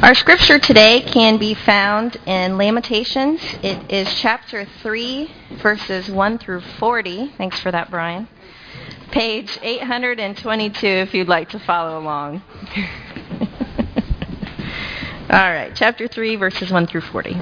Our scripture today can be found in Lamentations. It is chapter 3, verses 1 through 40. Thanks for that, Brian. Page 822 if you'd like to follow along. All right, chapter 3, verses 1 through 40.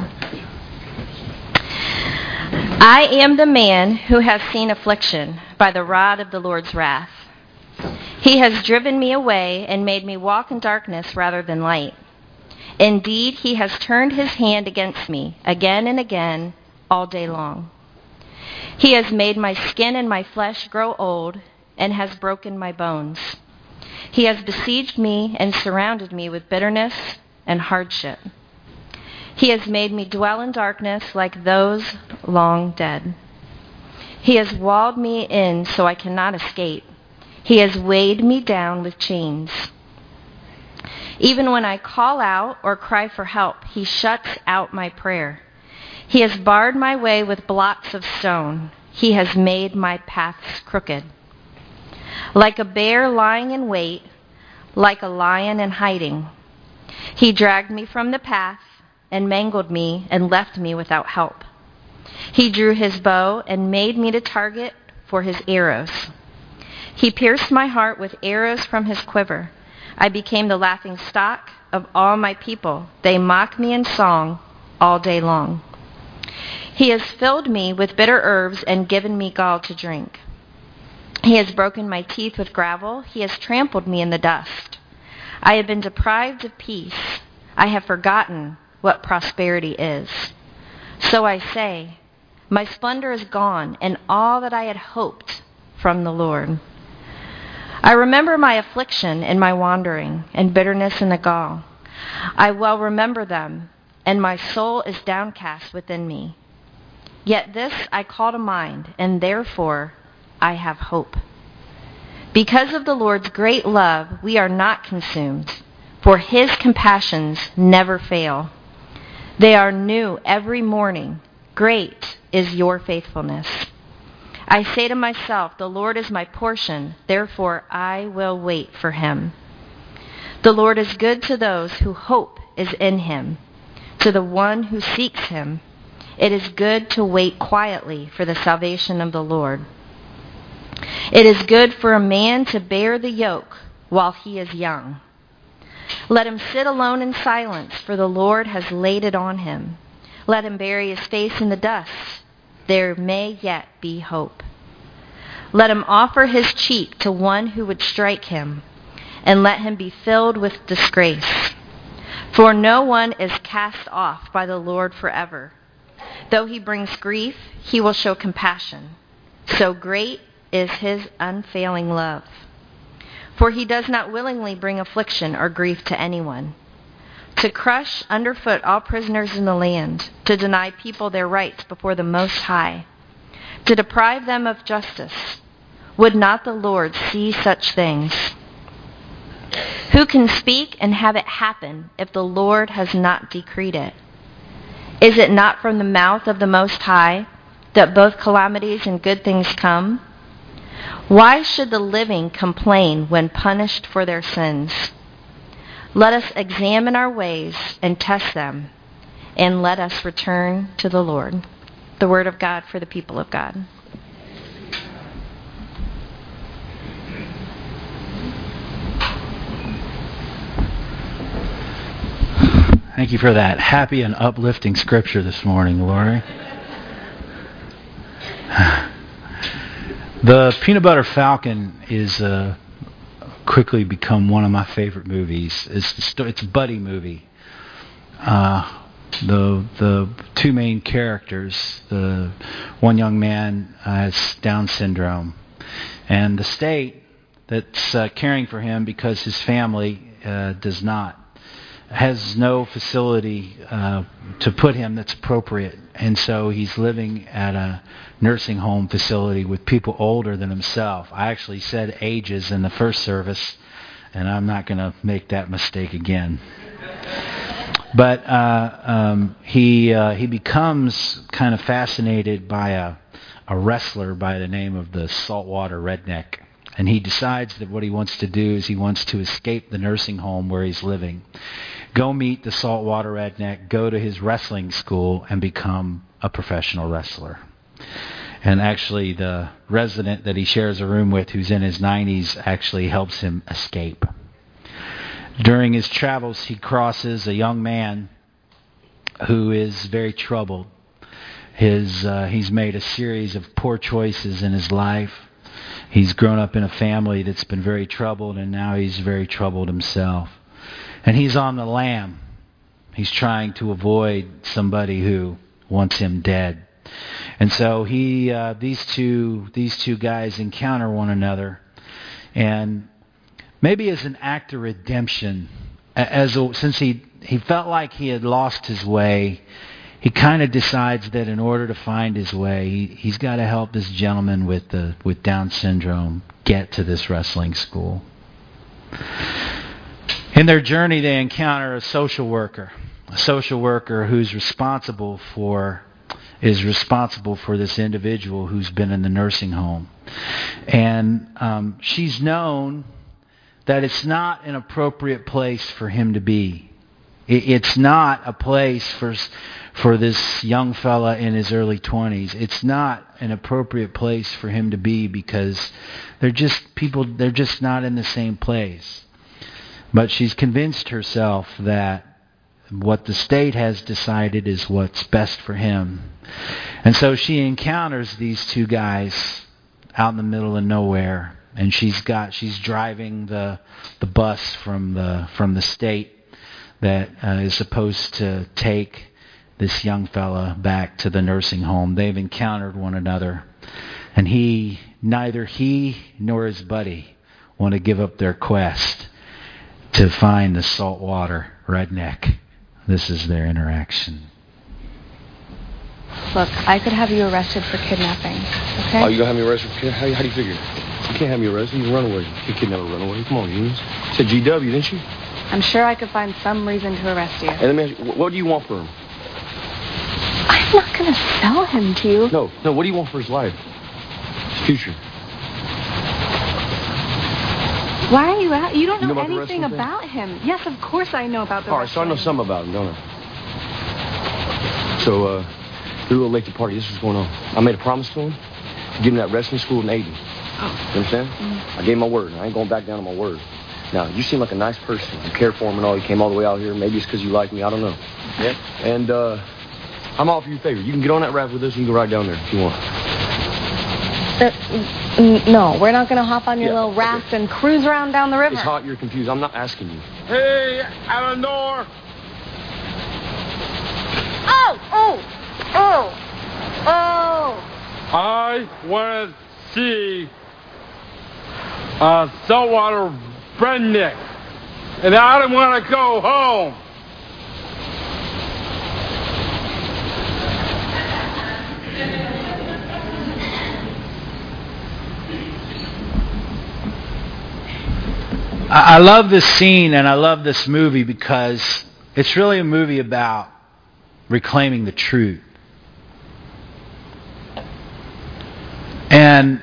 I am the man who has seen affliction by the rod of the Lord's wrath. He has driven me away and made me walk in darkness rather than light. Indeed, he has turned his hand against me again and again all day long. He has made my skin and my flesh grow old and has broken my bones. He has besieged me and surrounded me with bitterness and hardship. He has made me dwell in darkness like those long dead. He has walled me in so I cannot escape. He has weighed me down with chains. Even when I call out or cry for help, he shuts out my prayer. He has barred my way with blocks of stone. He has made my paths crooked. Like a bear lying in wait, like a lion in hiding, he dragged me from the path and mangled me and left me without help. He drew his bow and made me the target for his arrows. He pierced my heart with arrows from his quiver. I became the laughing stock of all my people. They mock me in song all day long. He has filled me with bitter herbs and given me gall to drink. He has broken my teeth with gravel. He has trampled me in the dust. I have been deprived of peace. I have forgotten what prosperity is. So I say, my splendor is gone and all that I had hoped from the Lord. I remember my affliction and my wandering and bitterness and the gall. I well remember them, and my soul is downcast within me. Yet this I call to mind, and therefore I have hope. Because of the Lord's great love, we are not consumed, for his compassions never fail. They are new every morning. Great is your faithfulness. I say to myself, the Lord is my portion, therefore I will wait for him. The Lord is good to those who hope is in him, to the one who seeks him. It is good to wait quietly for the salvation of the Lord. It is good for a man to bear the yoke while he is young. Let him sit alone in silence, for the Lord has laid it on him. Let him bury his face in the dust. There may yet be hope. Let him offer his cheek to one who would strike him, and let him be filled with disgrace. For no one is cast off by the Lord forever. Though he brings grief, he will show compassion. So great is his unfailing love. For he does not willingly bring affliction or grief to anyone. To crush underfoot all prisoners in the land, to deny people their rights before the Most High, to deprive them of justice. Would not the Lord see such things? Who can speak and have it happen if the Lord has not decreed it? Is it not from the mouth of the Most High that both calamities and good things come? Why should the living complain when punished for their sins? Let us examine our ways and test them, and let us return to the Lord. The word of God for the people of God. Thank you for that happy and uplifting scripture this morning, Lori. The Peanut Butter Falcon is quickly become one of my favorite movies. It's a buddy movie. The two main characters, the one young man has Down syndrome, and the state that's caring for him because his family does not, has no facility to put him that's appropriate, and so he's living at a nursing home facility with people older than himself. I actually said ages in the first service, and I'm not going to make that mistake again. But he becomes kind of fascinated by a wrestler by the name of the Saltwater Redneck. And he decides that what he wants to do is he wants to escape the nursing home where he's living. go meet the saltwater redneck, go to his wrestling school, and become a professional wrestler. And actually, the resident that he shares a room with, who's in his 90s, actually helps him escape. During his travels, he crosses a young man who is very troubled. He's made a series of poor choices in his life. He's grown up in a family that's been very troubled, and now he's very troubled himself. And he's on the lam. He's trying to avoid somebody who wants him dead. And so these two guys encounter one another, and maybe as an act of redemption, since he felt like he had lost his way, he kind of decides that in order to find his way, he's got to help this gentleman with Down syndrome get to this wrestling school. In their journey, they encounter a social worker who's responsible for this individual who's been in the nursing home. And she's known that it's not an appropriate place for him to be. It's not a place for this young fella in his early 20s. It's not an appropriate place for him to be because they're just not in the same place. But she's convinced herself that what the state has decided is what's best for him. And so she encounters these two guys out in the middle of nowhere, and she's driving the bus from the state that is supposed to take this young fella back to the nursing home. They've encountered one another, and neither he nor his buddy want to give up their quest to find the saltwater redneck. This is their interaction. Look, I could have you arrested for kidnapping, okay? Oh, you gonna have me arrested for kidnapping? How do you figure? You can't have me arrested. You can run away. You can't never run away. Come on, Eunice. You said GW, didn't you? I'm sure I could find some reason to arrest you. And let me ask you, what do you want for him? I'm not going to sell him to you. No, what do you want for his life? His future? Why are you out? You don't know about anything about him. Yes, of course I know about the All right, so I know something about him, don't I? So, you're a little late to party. This is what's going on. I made a promise to him to give him that wrestling school in Aden. Oh. You understand? Mm-hmm. I gave him my word. I ain't going back down on my word. Now, you seem like a nice person. You care for him and all. You came all the way out here. Maybe it's because you like me. I don't know. Yeah? And, I'm offering you a favor. You can get on that raft with us. You can go right down there if you want. No, we're not going to hop on your little raft and cruise around down the river. It's hot. You're confused. I'm not asking you. Hey, Eleanor! Oh! I want to see a saltwater redneck, and I don't want to go home. I love this scene and I love this movie because it's really a movie about reclaiming the truth. And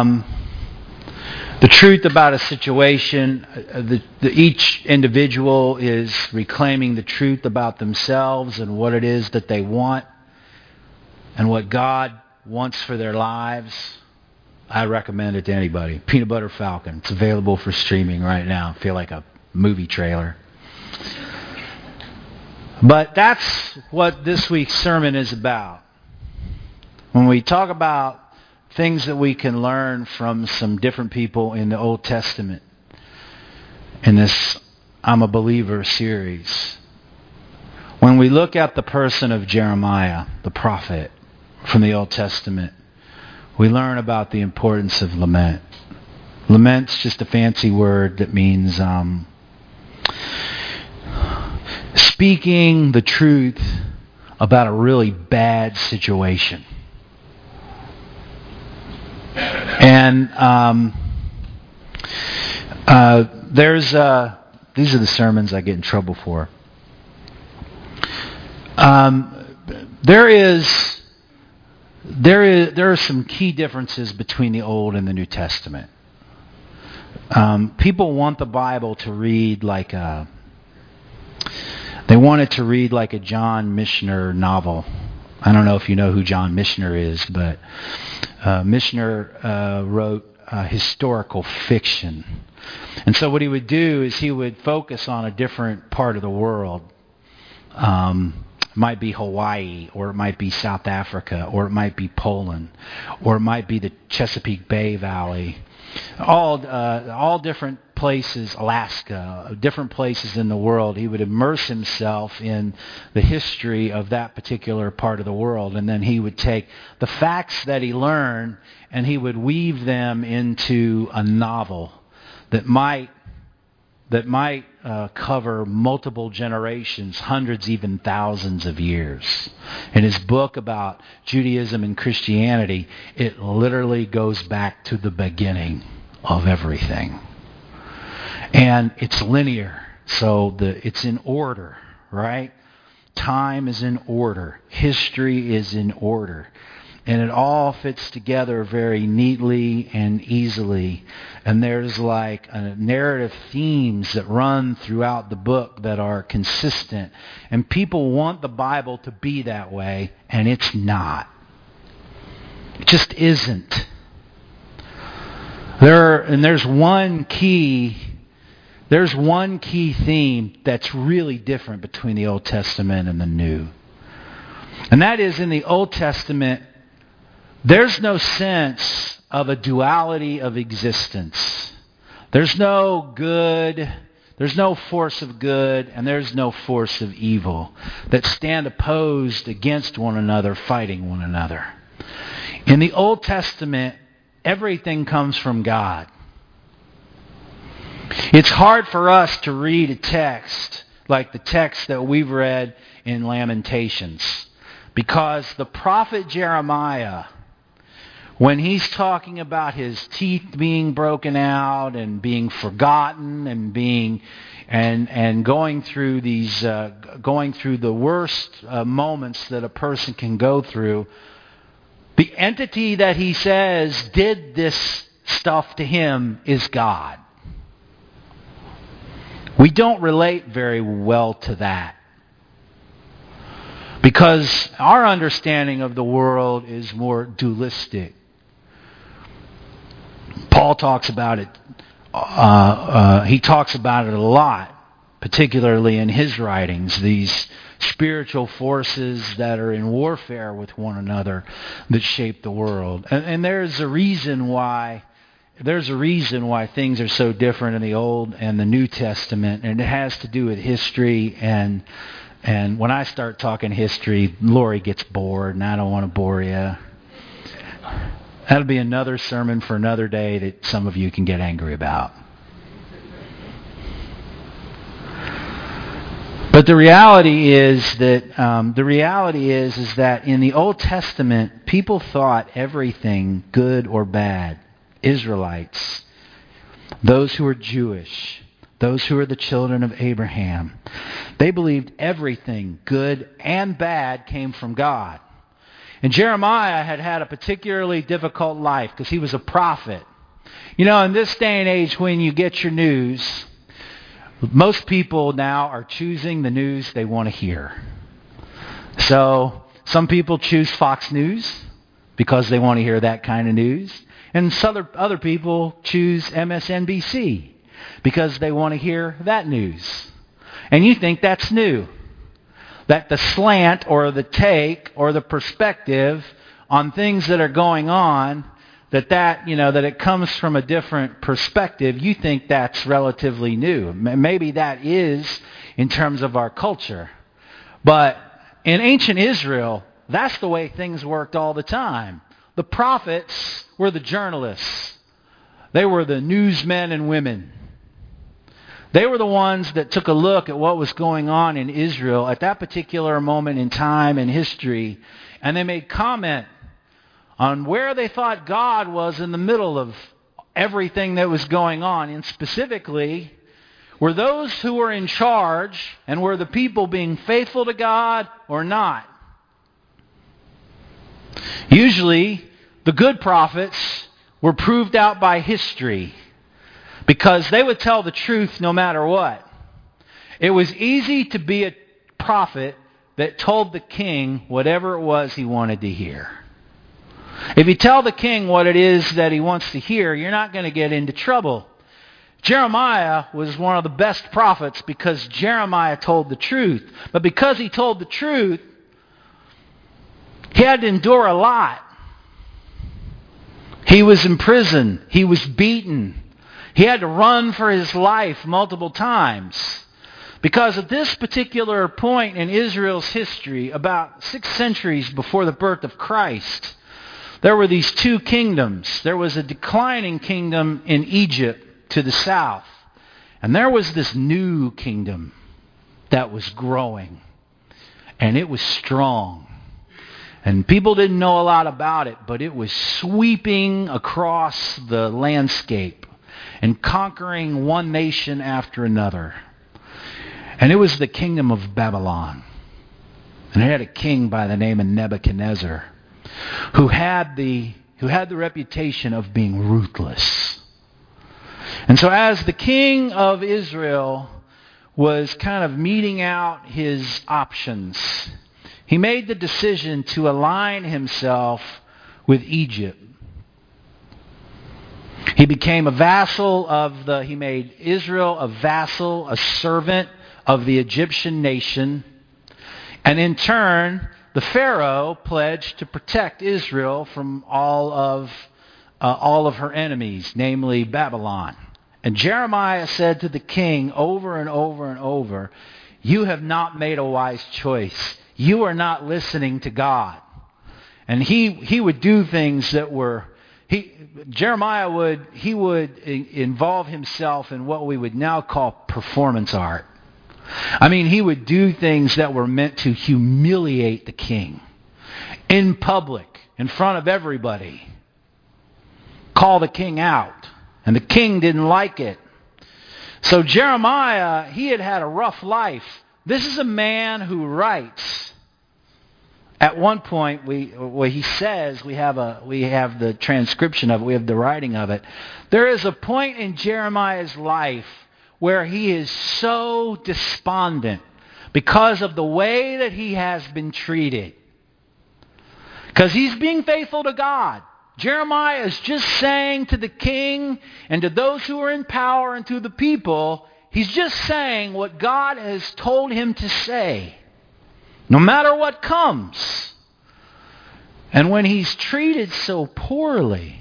the truth about a situation, each individual is reclaiming the truth about themselves and what it is that they want and what God wants for their lives. I recommend it to anybody. Peanut Butter Falcon. It's available for streaming right now. I feel like a movie trailer. But that's what this week's sermon is about. When we talk about things that we can learn from some different people in the Old Testament in this I'm a Believer series. When we look at the person of Jeremiah, the prophet from the Old Testament, we learn about the importance of lament. Lament's just a fancy word that means speaking the truth about a really bad situation. And these are the sermons I get in trouble for. There are some key differences between the Old and the New Testament. People want the Bible to read like a They want it to read like a John Michener novel. I don't know if you know who John Michener is, but Michener wrote historical fiction. And so what he would do is he would focus on a different part of the world. It might be Hawaii, or it might be South Africa, or it might be Poland, or it might be the Chesapeake Bay Valley. All different places, Alaska, different places in the world. He would immerse himself in the history of that particular part of the world, and then he would take the facts that he learned and he would weave them into a novel that might cover multiple generations, hundreds, even thousands of years. In his book about Judaism and Christianity, it literally goes back to the beginning of everything. And it's linear, so it's in order, right? Time is in order. History is in order. And it all fits together very neatly and easily. And there's like narrative themes that run throughout the book that are consistent. And people want the Bible to be that way, and it's not. It just isn't. There's one key theme that's really different between the Old Testament and the New. And that is, in the Old Testament, there's no sense of a duality of existence. There's no good, there's no force of good, and there's no force of evil that stand opposed against one another, fighting one another. In the Old Testament, everything comes from God. It's hard for us to read a text like the text that we've read in Lamentations, because the prophet Jeremiah, when he's talking about his teeth being broken out and being forgotten and going through the worst moments that a person can go through, the entity that he says did this stuff to him is God. We don't relate very well to that, because our understanding of the world is more dualistic. Paul talks about it. He talks about it a lot, particularly in his writings. These spiritual forces that are in warfare with one another that shape the world, and there's a reason why things are so different in the Old and the New Testament, and it has to do with history. And when I start talking history, Lori gets bored, and I don't want to bore you. That'll be another sermon for another day that some of you can get angry about. But the reality is that in the Old Testament, people thought everything, good or bad, Israelites, those who were Jewish, those who were the children of Abraham, they believed everything, good and bad, came from God. And Jeremiah had a particularly difficult life because he was a prophet. You know, in this day and age, when you get your news, most people now are choosing the news they want to hear. So some people choose Fox News because they want to hear that kind of news. And some other people choose MSNBC because they want to hear that news. And you think that's new. That the slant or the take or the perspective on things that are going on, that it comes from a different perspective, you think that's relatively new. Maybe that is in terms of our culture. But in ancient Israel, that's the way things worked all the time. The prophets were the journalists. They were the newsmen and women. They were the ones that took a look at what was going on in Israel at that particular moment in time and history, and they made comment on where they thought God was in the middle of everything that was going on. And specifically, were those who were in charge, and were the people being faithful to God or not? Usually, the good prophets were proved out by history, because they would tell the truth no matter what. It was easy to be a prophet that told the king whatever it was he wanted to hear. If you tell the king what it is that he wants to hear, you're not going to get into trouble. Jeremiah was one of the best prophets because Jeremiah told the truth. But because he told the truth, he had to endure a lot. He was in prison. He was beaten. He had to run for his life multiple times. Because at this particular point in Israel's history, about 6 centuries before the birth of Christ, there were these two kingdoms. There was a declining kingdom in Egypt to the south. And there was this new kingdom that was growing. And it was strong. And people didn't know a lot about it, but it was sweeping across the landscape and conquering one nation after another. And it was the kingdom of Babylon. And it had a king by the name of Nebuchadnezzar who had the reputation of being ruthless. And so as the king of Israel was kind of meting out his options, he made the decision to align himself with Egypt. He became a vassal he made Israel a vassal, a servant of the Egyptian nation. And in turn, the Pharaoh pledged to protect Israel from all of her enemies, namely Babylon. And Jeremiah said to the king over and over and over, "You have not made a wise choice. You are not listening to God." And he would do things that were... Jeremiah would involve himself in what we would now call performance art. I mean, he would do things that were meant to humiliate the king in public, in front of everybody. Call the king out. And the king didn't like it. So Jeremiah, he had a rough life. This is a man who writes. At one point, he says, we have the transcription of it, we have the writing of it. There is a point in Jeremiah's life where he is so despondent because of the way that he has been treated. Because he's being faithful to God. Jeremiah is just saying to the king and to those who are in power and to the people, he's just saying what God has told him to say. No matter what comes. And when he's treated so poorly,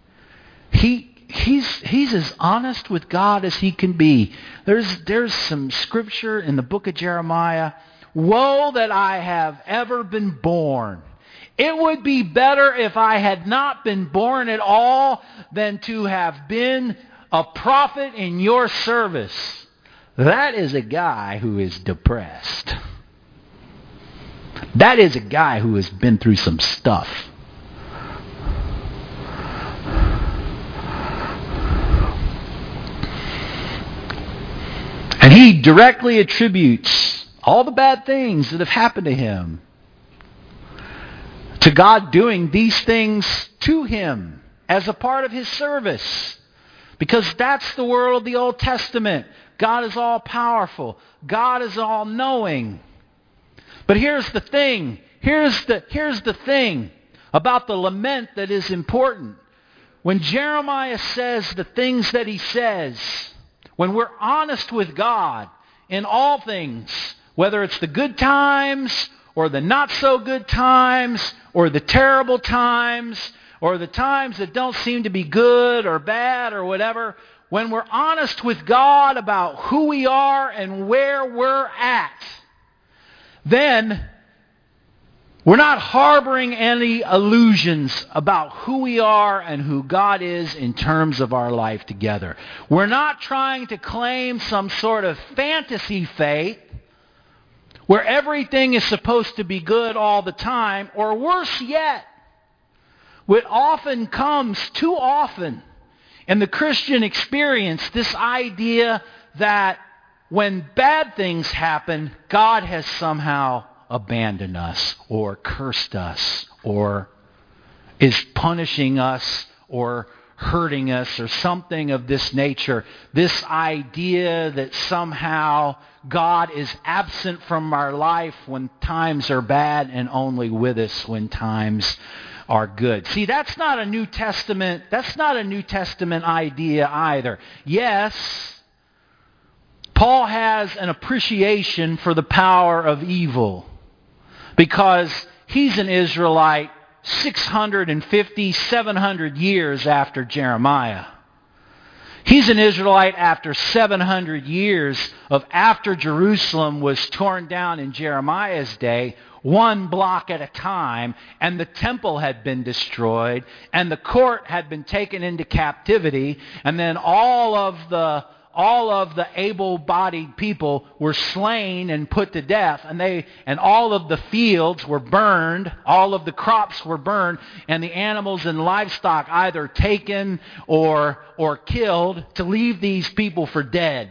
he's as honest with God as he can be. There's some scripture in the book of Jeremiah. Woe that I have ever been born. It would be better if I had not been born at all than to have been a prophet in your service. That is a guy who is depressed. That is a guy who has been through some stuff. And he directly attributes all the bad things that have happened to him to God doing these things to him as a part of his service. Because that's the world of the Old Testament. God is all powerful. God is all knowing. But here's the thing. Here's the thing about the lament that is important. When Jeremiah says the things that he says, when we're honest with God in all things, whether it's the good times or the not so good times or the terrible times or the times that don't seem to be good or bad or whatever, when we're honest with God about who we are and where we're at, then we're not harboring any illusions about who we are and who God is in terms of our life together. We're not trying to claim some sort of fantasy faith where everything is supposed to be good all the time, or worse yet, what often comes too often in the Christian experience, this idea that when bad things happen, God has somehow abandoned us or cursed us or is punishing us or hurting us or something of this nature. This idea that somehow God is absent from our life when times are bad and only with us when times are good. See, that's not a New Testament idea either. Yes, Paul has an appreciation for the power of evil because he's an Israelite 650, 700 years after Jeremiah. He's an Israelite after 700 years of after Jerusalem was torn down in Jeremiah's day, one block at a time, and the temple had been destroyed, and the court had been taken into captivity, and then all of the able-bodied people were slain and put to death, and all of the fields were burned, all of the crops were burned, and the animals and livestock either taken or killed to leave these people for dead.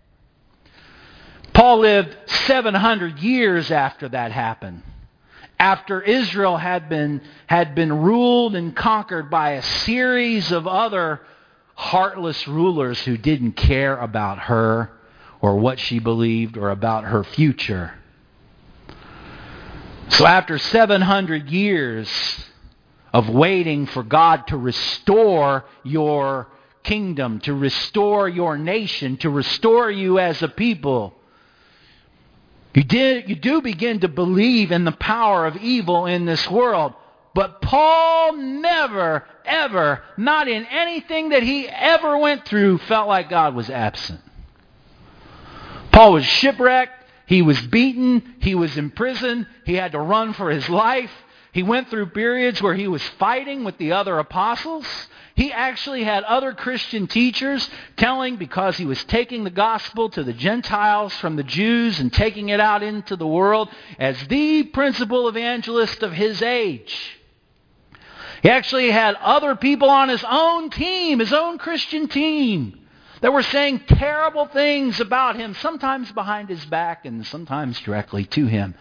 Paul lived 700 years after that happened. After Israel had been ruled and conquered by a series of other heartless rulers who didn't care about her or what she believed or about her future. So after 700 years of waiting for God to restore your kingdom, to restore your nation, to restore you as a people, you do begin to believe in the power of evil in this world. But Paul never, ever, not in anything that he ever went through, felt like God was absent. Paul was shipwrecked. He was beaten. He was imprisoned. He had to run for his life. He went through periods where he was fighting with the other apostles. He actually had other Christian teachers telling, because he was taking the gospel to the Gentiles from the Jews and taking it out into the world as the principal evangelist of his age. He actually had other people on his own team, his own Christian team, that were saying terrible things about him, sometimes behind his back and sometimes directly to him.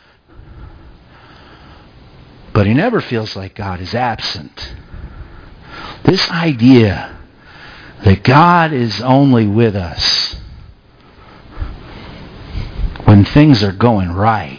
But he never feels like God is absent. This idea that God is only with us when things are going right.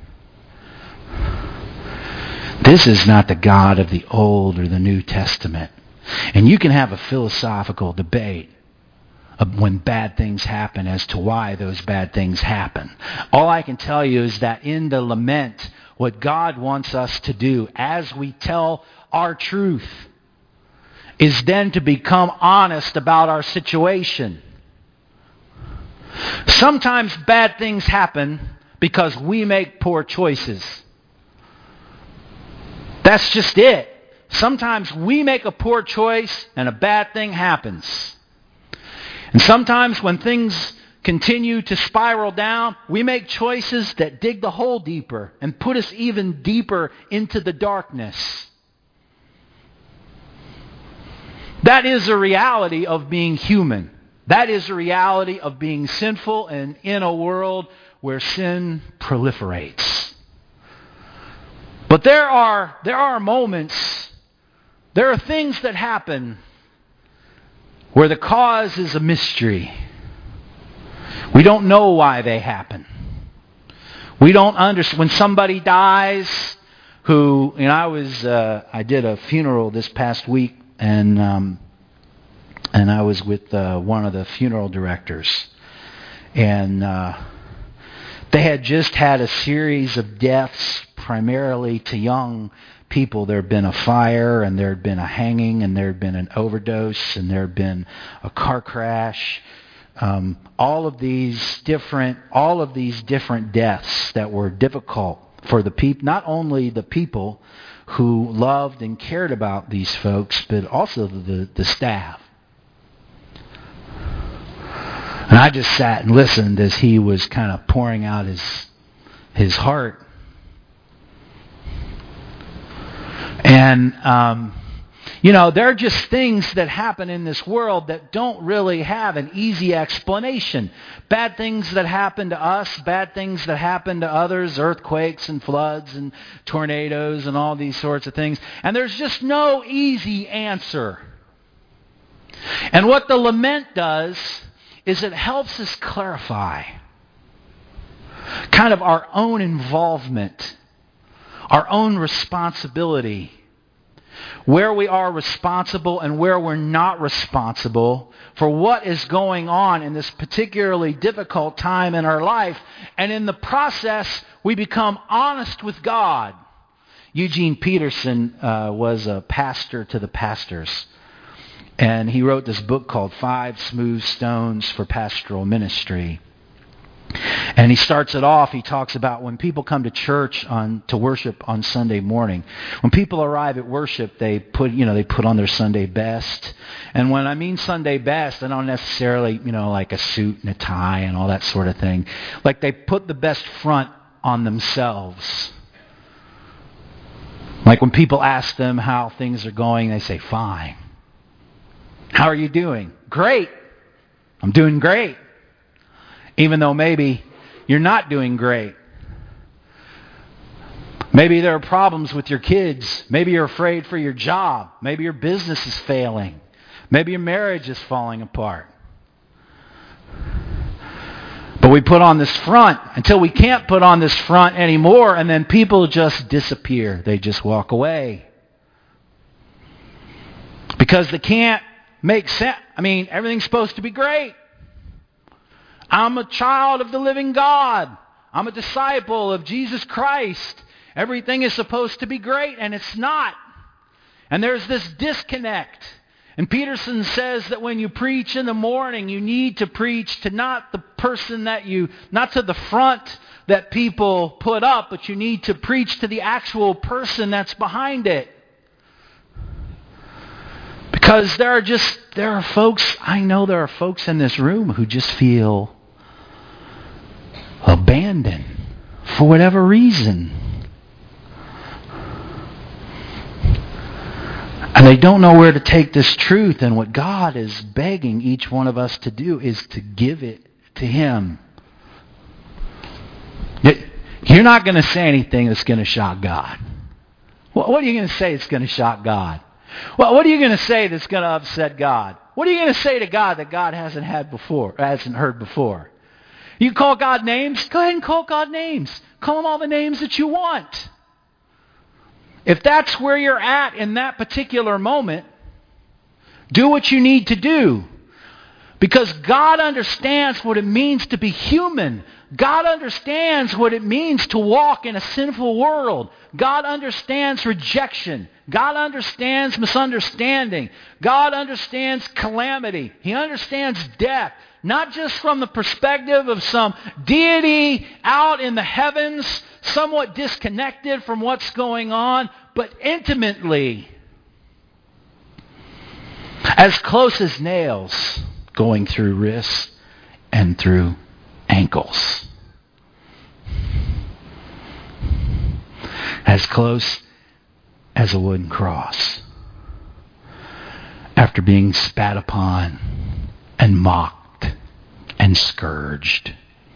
This is not the God of the Old or the New Testament. And you can have a philosophical debate of when bad things happen as to why those bad things happen. All I can tell you is that in the lament, what God wants us to do as we tell our truth is then to become honest about our situation. Sometimes bad things happen because we make poor choices. That's just it. Sometimes we make a poor choice and a bad thing happens. And sometimes when things continue to spiral down, we make choices that dig the hole deeper and put us even deeper into the darkness. That is a reality of being human. That is a reality of being sinful and in a world where sin proliferates. But there are moments, there are things that happen where the cause is a mystery. We don't know why they happen. We don't understand. When somebody dies, I did a funeral this past week, and I was with one of the funeral directors, and they had just had a series of deaths, primarily to young people. There had been a fire, and there had been a hanging, and there had been an overdose, and there had been a car crash. All of these different deaths that were difficult for the people, not only the people who loved and cared about these folks, but also the staff. And I just sat and listened as he was kind of pouring out his heart. And, there are just things that happen in this world that don't really have an easy explanation. Bad things that happen to us, bad things that happen to others, earthquakes and floods and tornadoes and all these sorts of things. And there's just no easy answer. And what the lament does is it helps us clarify kind of our own involvement, our own responsibility, where we are responsible and where we're not responsible for what is going on in this particularly difficult time in our life. And in the process, we become honest with God. Eugene Peterson was a pastor to the pastors. And he wrote this book called 5 Smooth Stones for Pastoral Ministry. And he starts it off, he talks about when people come to church to worship on Sunday morning. When people arrive at worship, they put on their Sunday best. And when I mean Sunday best, I don't necessarily, like a suit and a tie and all that sort of thing. Like they put the best front on themselves. Like when people ask them how things are going, they say, fine. How are you doing? Great. I'm doing great. Even though maybe you're not doing great. Maybe there are problems with your kids. Maybe you're afraid for your job. Maybe your business is failing. Maybe your marriage is falling apart. But we put on this front until we can't put on this front anymore, and then people just disappear. They just walk away. Because they can't make sense. Everything's supposed to be great. I'm a child of the living God. I'm a disciple of Jesus Christ. Everything is supposed to be great, and it's not. And there's this disconnect. And Peterson says that when you preach in the morning, you need to preach to not the person not to the front that people put up, but you need to preach to the actual person that's behind it. Because there are folks in this room who just feel abandoned for whatever reason. And they don't know where to take this truth, and what God is begging each one of us to do is to give it to Him. You're not going to say anything that's going to shock God. What are you going to say that's going to shock God? Well, what are you going to say that's going to upset God? What are you going to say to God that God hasn't heard before? You call God names? Go ahead and call God names. Call Him all the names that you want. If that's where you're at in that particular moment, do what you need to do. Because God understands what it means to be human. God understands what it means to walk in a sinful world. God understands rejection. God understands misunderstanding. God understands calamity. He understands death. Not just from the perspective of some deity out in the heavens, somewhat disconnected from what's going on, but intimately, as close as nails going through wrists and through ankles. As close as a wooden cross. After being spat upon and mocked and scourged.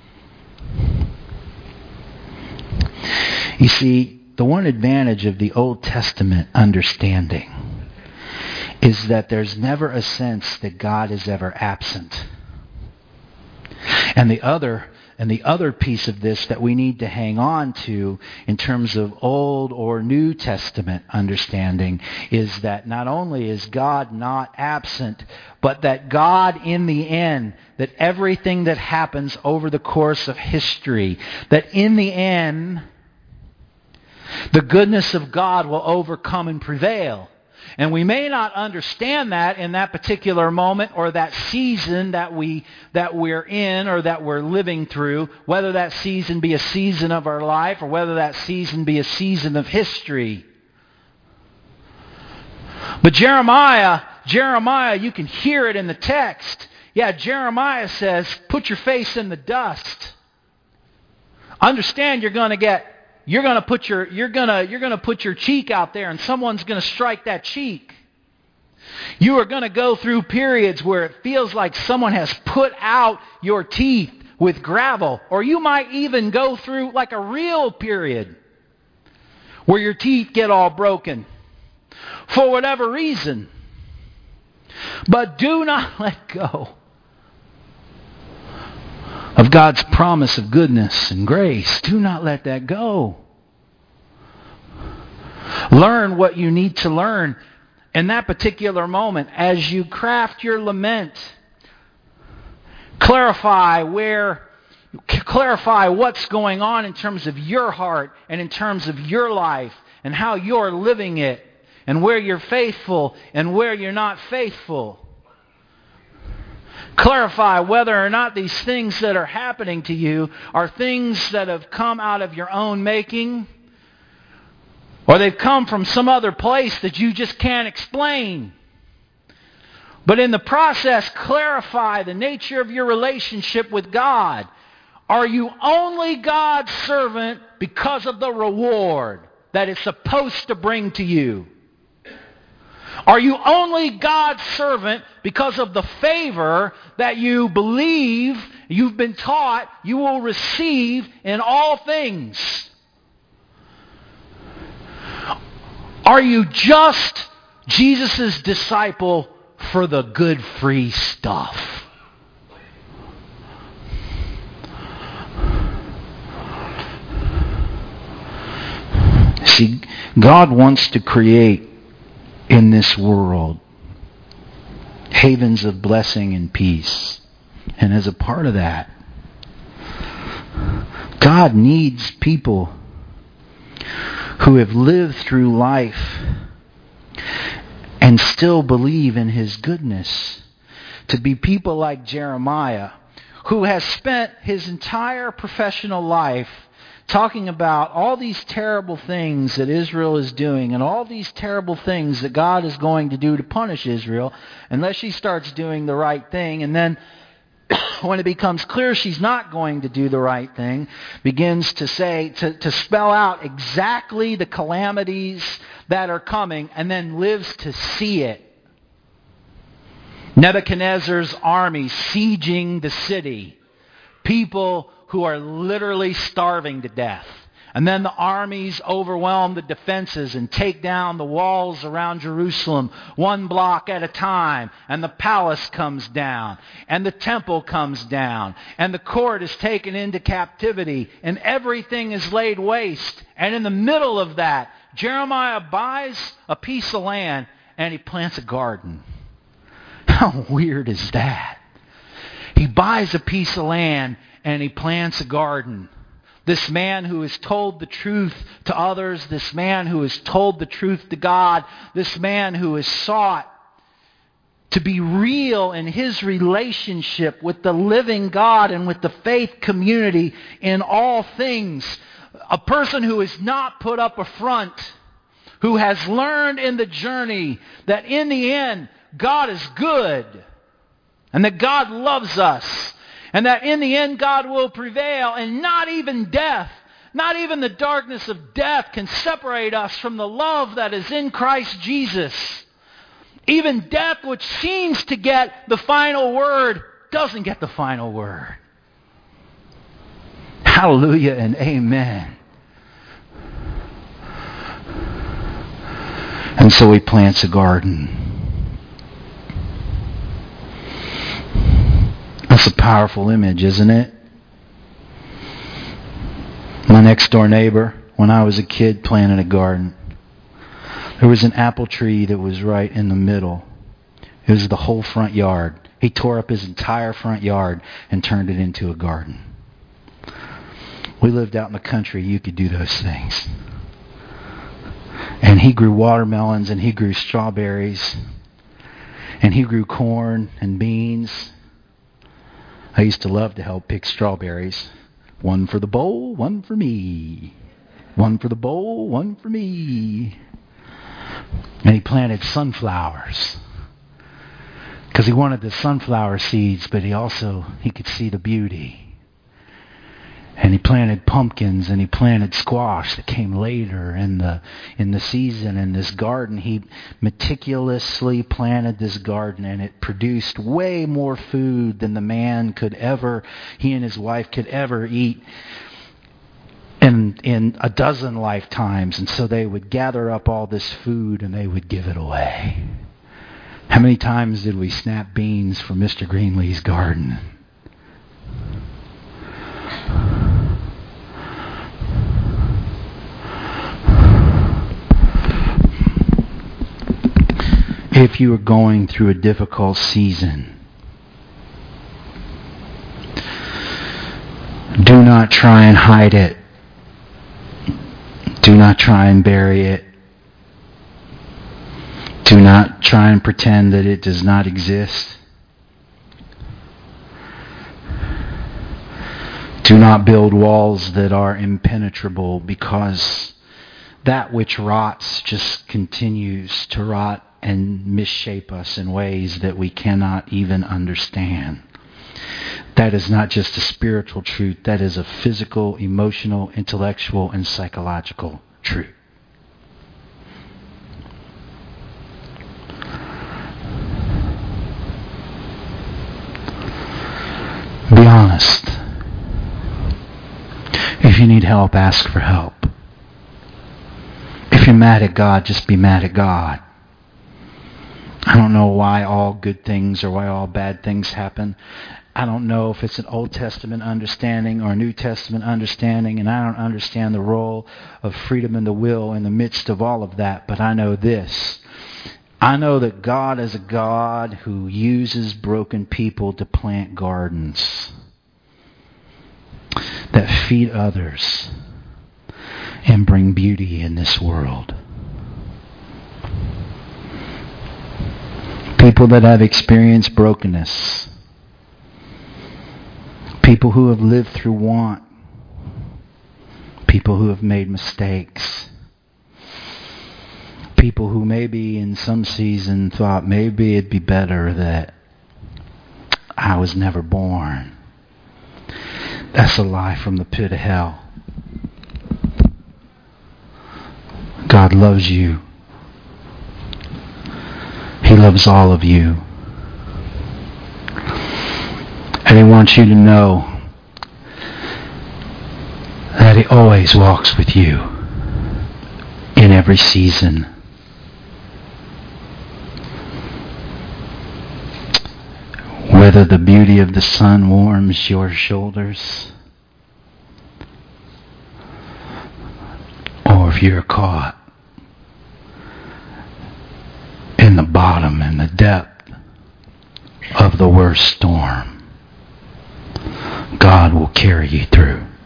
You see, the one advantage of the Old Testament understanding is that there's never a sense that God is ever absent. And the other piece of this that we need to hang on to in terms of Old or New Testament understanding is that not only is God not absent, but that God in the end, that everything that happens over the course of history, that in the end, the goodness of God will overcome and prevail. And we may not understand that in that particular moment or that season that we're in or that we're living through, whether that season be a season of our life or whether that season be a season of history. But Jeremiah, you can hear it in the text. Yeah, Jeremiah says, put your face in the dust. Understand you're going to put your cheek out there and someone's going to strike that cheek. You are going to go through periods where it feels like someone has put out your teeth with gravel, or you might even go through like a real period where your teeth get all broken for whatever reason. But do not let go of God's promise of goodness and grace. Do not let that go. Learn what you need to learn in that particular moment as you craft your lament. Clarify what's going on in terms of your heart and in terms of your life and how you're living it and where you're faithful and where you're not faithful. Clarify whether or not these things that are happening to you are things that have come out of your own making, or they've come from some other place that you just can't explain. But in the process, clarify the nature of your relationship with God. Are you only God's servant because of the reward that it's supposed to bring to you? Are you only God's servant because of the favor that you believe, you've been taught, you will receive in all things? Are you just Jesus' disciple for the good free stuff? See, God wants to create in this world havens of blessing and peace. And as a part of that, God needs people who have lived through life and still believe in His goodness. To be people like Jeremiah, who has spent his entire professional life talking about all these terrible things that Israel is doing and all these terrible things that God is going to do to punish Israel unless she starts doing the right thing. And then when it becomes clear she's not going to do the right thing, begins to say, to spell out exactly the calamities that are coming, and then lives to see it. Nebuchadnezzar's army sieging the city. People who are literally starving to death. And then the armies overwhelm the defenses and take down the walls around Jerusalem one block at a time. And the palace comes down. And the temple comes down. And the court is taken into captivity. And everything is laid waste. And in the middle of that, Jeremiah buys a piece of land and he plants a garden. How weird is that? He buys a piece of land and he plants a garden. This man who has told the truth to others, this man who has told the truth to God, this man who has sought to be real in his relationship with the living God and with the faith community in all things. A person who has not put up a front, who has learned in the journey that in the end, God is good and that God loves us. And that in the end God will prevail, and not even death, not even the darkness of death can separate us from the love that is in Christ Jesus. Even death, which seems to get the final word, doesn't get the final word. Hallelujah and amen. And so he plants a garden. That's a powerful image, isn't it? My next door neighbor, when I was a kid, planted a garden. There was an apple tree that was right in the middle. It was the whole front yard. He tore up his entire front yard and turned it into a garden. We lived out in the country. You could do those things. And he grew watermelons and he grew strawberries. And he grew corn and beans. I used to love to help pick strawberries. One for the bowl, one for me. One for the bowl, one for me. And he planted sunflowers. Because he wanted the sunflower seeds, but he could see the beauty. And he planted pumpkins and he planted squash that came later in the season. In this garden, he meticulously planted this garden, and it produced way more food than he and his wife could ever eat in a dozen lifetimes. And so they would gather up all this food and they would give it away. How many times did we snap beans from Mr. Greenlee's garden? If you are going through a difficult season, do not try and hide it. Do not try and bury it. Do not try and pretend that it does not exist. Do not build walls that are impenetrable, because that which rots just continues to rot and misshape us in ways that we cannot even understand. That is not just a spiritual truth. That is a physical, emotional, intellectual, and psychological truth. Be honest. If you need help, ask for help. If you're mad at God, just be mad at God. I don't know why all good things or why all bad things happen. I don't know if it's an Old Testament understanding or a New Testament understanding, and I don't understand the role of freedom and the will in the midst of all of that, but I know this. I know that God is a God who uses broken people to plant gardens that feed others and bring beauty in this world. People that have experienced brokenness. People who have lived through want. People who have made mistakes. People who maybe in some season thought maybe it'd be better that I was never born. That's a lie from the pit of hell. God loves you. He loves all of you. And He wants you to know that He always walks with you in every season. Whether the beauty of the sun warms your shoulders, or if you're caught in the bottom and the depth of the worst storm, God will carry you through.